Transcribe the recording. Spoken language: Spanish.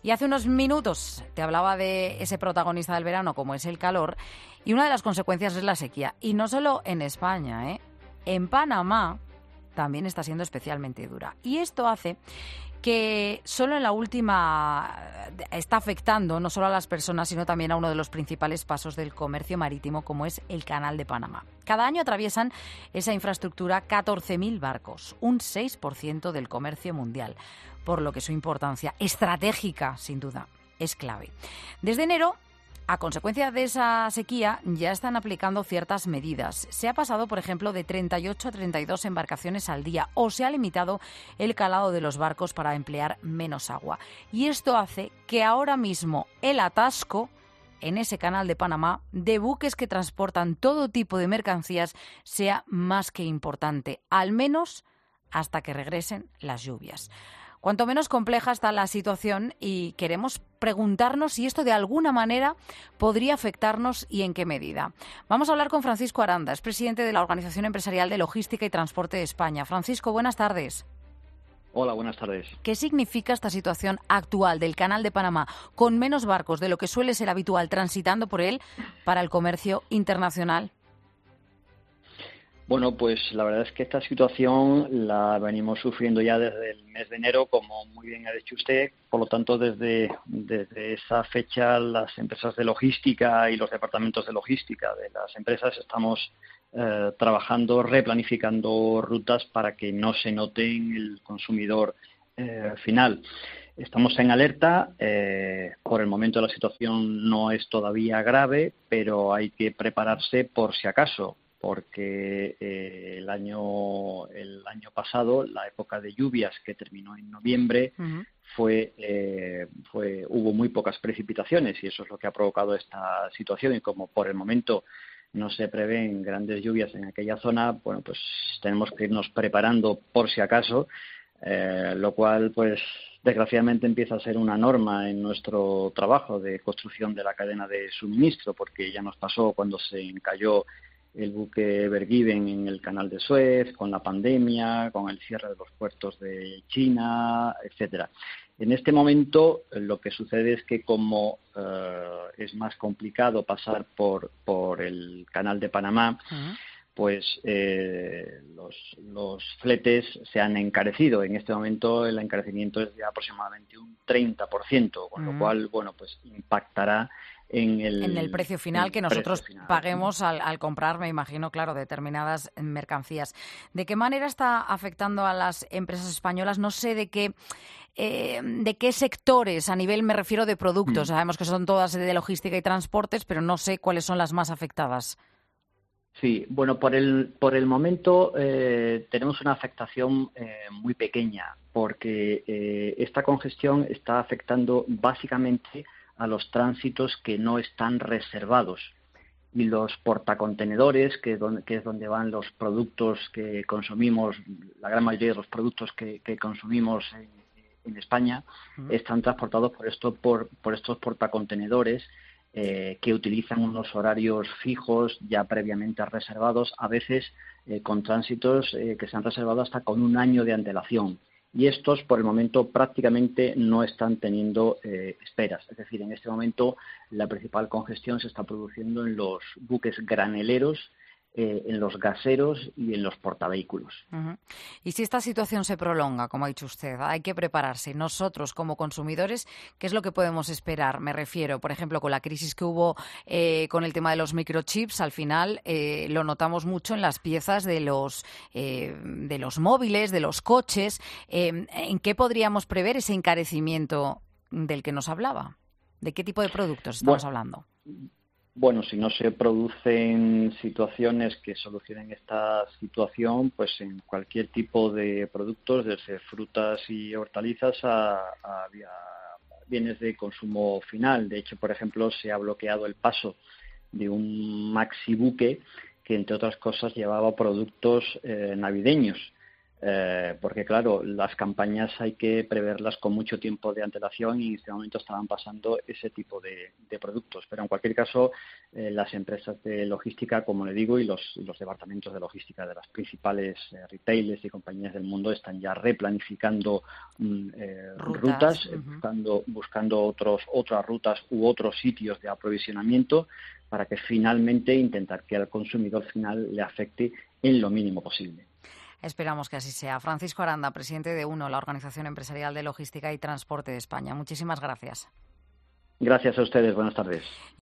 Y hace unos minutos te hablaba de ese protagonista del verano como es el calor, y una de las consecuencias es la sequía. Y no solo en España, ¿eh? En Panamá también está siendo especialmente dura. Y esto hace que solo en la última está afectando no solo a las personas, sino también a uno de los principales pasos del comercio marítimo, como es el Canal de Panamá. Cada año atraviesan esa infraestructura 14.000 barcos, un 6% del comercio mundial, por lo que su importancia estratégica, sin duda, es clave. Desde enero, a consecuencia de esa sequía, ya están aplicando ciertas medidas. Se ha pasado, por ejemplo, de 38 a 32 embarcaciones al día, o se ha limitado el calado de los barcos para emplear menos agua. Y esto hace que ahora mismo el atasco en ese canal de Panamá de buques que transportan todo tipo de mercancías sea más que importante, al menos hasta que regresen las lluvias. Cuanto menos compleja está la situación y queremos preguntarnos si esto de alguna manera podría afectarnos y en qué medida. Vamos a hablar con Francisco Aranda, es presidente de la Organización Empresarial de Logística y Transporte de España. Francisco, buenas tardes. Hola, buenas tardes. ¿Qué significa esta situación actual del Canal de Panamá con menos barcos de lo que suele ser habitual transitando por él para el comercio internacional? Bueno, pues la verdad es que esta situación la venimos sufriendo ya desde el mes de enero, como muy bien ha dicho usted. Por lo tanto, desde esa fecha, las empresas de logística y los departamentos de logística de las empresas estamos trabajando, replanificando rutas para que no se note en el consumidor final. Estamos en alerta. Por el momento la situación no es todavía grave, pero hay que prepararse por si acaso, porque el año pasado, la época de lluvias que terminó en noviembre, hubo muy pocas precipitaciones, y eso es lo que ha provocado esta situación. Y como por el momento no se prevén grandes lluvias en aquella zona, bueno, pues tenemos que irnos preparando por si acaso, lo cual, pues desgraciadamente empieza a ser una norma en nuestro trabajo de construcción de la cadena de suministro, porque ya nos pasó cuando se encalló el buque Ever Given en el canal de Suez, con la pandemia, con el cierre de los puertos de China, etcétera. En este momento lo que sucede es que como es más complicado pasar por el canal de Panamá, pues los fletes se han encarecido. En este momento el encarecimiento es de aproximadamente un 30%, con lo cual, bueno, pues impactará en el precio final que nosotros paguemos al comprar, me imagino, claro, determinadas mercancías. ¿De qué manera está afectando a las empresas españolas? No sé de qué sectores, a nivel, me refiero, de productos. Sabemos que son todas de logística y transportes, pero no sé cuáles son las más afectadas. Sí, bueno, por el momento tenemos una afectación muy pequeña, porque esta congestión está afectando básicamente a los tránsitos que no están reservados, y los portacontenedores, que es donde van los productos que consumimos, la gran mayoría de los productos que consumimos en España, están transportados por estos portacontenedores que utilizan unos horarios fijos ya previamente reservados, a veces con tránsitos que se han reservado hasta con un año de antelación. Y estos, por el momento, prácticamente no están teniendo esperas. Es decir, en este momento la principal congestión se está produciendo en los buques graneleros, en los gaseros y en los portavehículos. Y si esta situación se prolonga, como ha dicho usted, hay que prepararse. Nosotros, como consumidores, ¿qué es lo que podemos esperar? Me refiero, por ejemplo, con la crisis que hubo con el tema de los microchips, al final lo notamos mucho en las piezas de los móviles, de los coches. ¿En qué podríamos prever ese encarecimiento del que nos hablaba? ¿De qué tipo de productos estamos hablando? Bueno, si no se producen situaciones que solucionen esta situación, pues en cualquier tipo de productos, desde frutas y hortalizas a bienes de consumo final. De hecho, por ejemplo, se ha bloqueado el paso de un maxi buque que, entre otras cosas, llevaba productos navideños. Porque claro, las campañas hay que preverlas con mucho tiempo de antelación y en este momento estaban pasando ese tipo de productos. Pero en cualquier caso, las empresas de logística, como le digo, y los departamentos de logística de las principales retailers y compañías del mundo están ya replanificando rutas, buscando otras rutas u otros sitios de aprovisionamiento para que finalmente intentar que al consumidor final le afecte en lo mínimo posible. Esperamos que así sea. Francisco Aranda, presidente de UNO, la Organización Empresarial de Logística y Transporte de España. Muchísimas gracias. Gracias a ustedes. Buenas tardes.